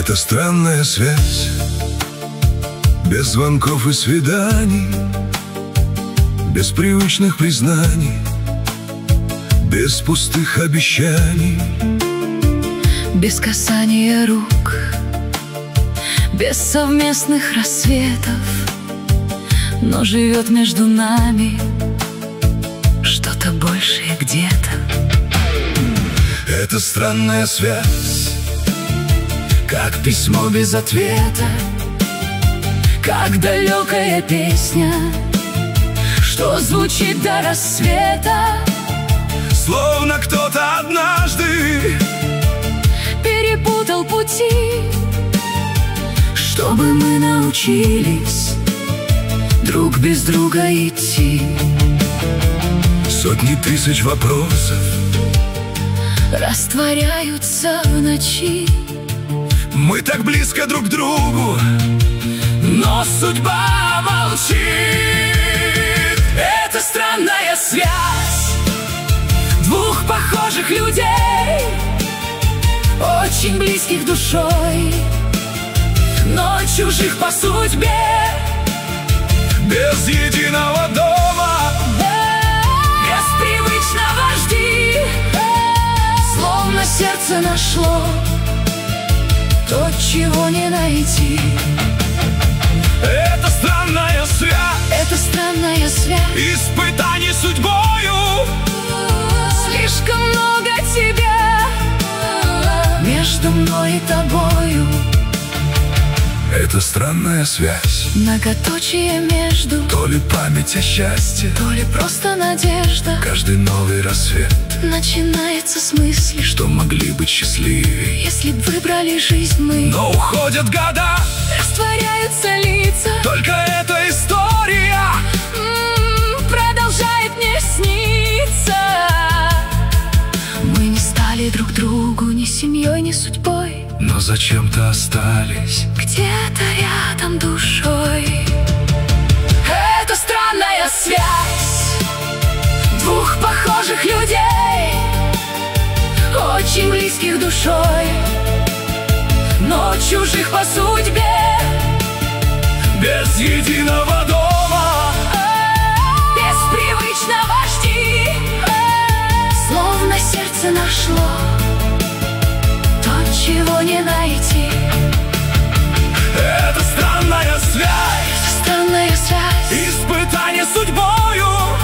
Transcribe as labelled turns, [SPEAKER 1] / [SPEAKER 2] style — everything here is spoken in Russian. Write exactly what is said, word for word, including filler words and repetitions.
[SPEAKER 1] Это странная связь, без звонков и свиданий, без привычных признаний, без пустых обещаний,
[SPEAKER 2] без касания рук, без совместных рассветов. Но живет между нами что-то большее где-то.
[SPEAKER 1] Это странная связь, как письмо без ответа,
[SPEAKER 2] как далекая песня, что звучит до рассвета.
[SPEAKER 1] Словно кто-то однажды
[SPEAKER 2] перепутал пути, чтобы мы научились друг без друга идти.
[SPEAKER 1] Сотни тысяч вопросов
[SPEAKER 2] растворяются в ночи.
[SPEAKER 1] Мы так близко друг к другу,
[SPEAKER 2] но судьба молчит. Это странная связь двух похожих людей, очень близких душой, но чужих по судьбе.
[SPEAKER 1] без единого дома,
[SPEAKER 2] без привычного жди, словно сердце нашло то, чего не найти.
[SPEAKER 1] Это странная связь,
[SPEAKER 2] Это странная связь,
[SPEAKER 1] испытаний судьбою.
[SPEAKER 2] слишком много тебя между мной и тобою.
[SPEAKER 1] Это странная связь,
[SPEAKER 2] Многоточие между,
[SPEAKER 1] то ли память о счастье,
[SPEAKER 2] то ли просто надежда.
[SPEAKER 1] каждый новый рассвет,
[SPEAKER 2] Начинается с мысли, что
[SPEAKER 1] что могли быть счастливее.
[SPEAKER 2] если б выбрали жизнь мы,
[SPEAKER 1] Но уходят года,
[SPEAKER 2] растворяются лица.
[SPEAKER 1] только эта история
[SPEAKER 2] М, продолжает мне сниться. Мы не стали друг другу ни семьей, ни судьбой,
[SPEAKER 1] но зачем-то остались.
[SPEAKER 2] где-то рядом душой. Это странная связь двух похожих людей, очень близких душой, но чужих по судьбе.
[SPEAKER 1] Без единого дома,
[SPEAKER 2] Без привычного жди, словно сердце нашло то, чего не найти.
[SPEAKER 1] это странная связь,
[SPEAKER 2] Странная связь,
[SPEAKER 1] испытание судьбою.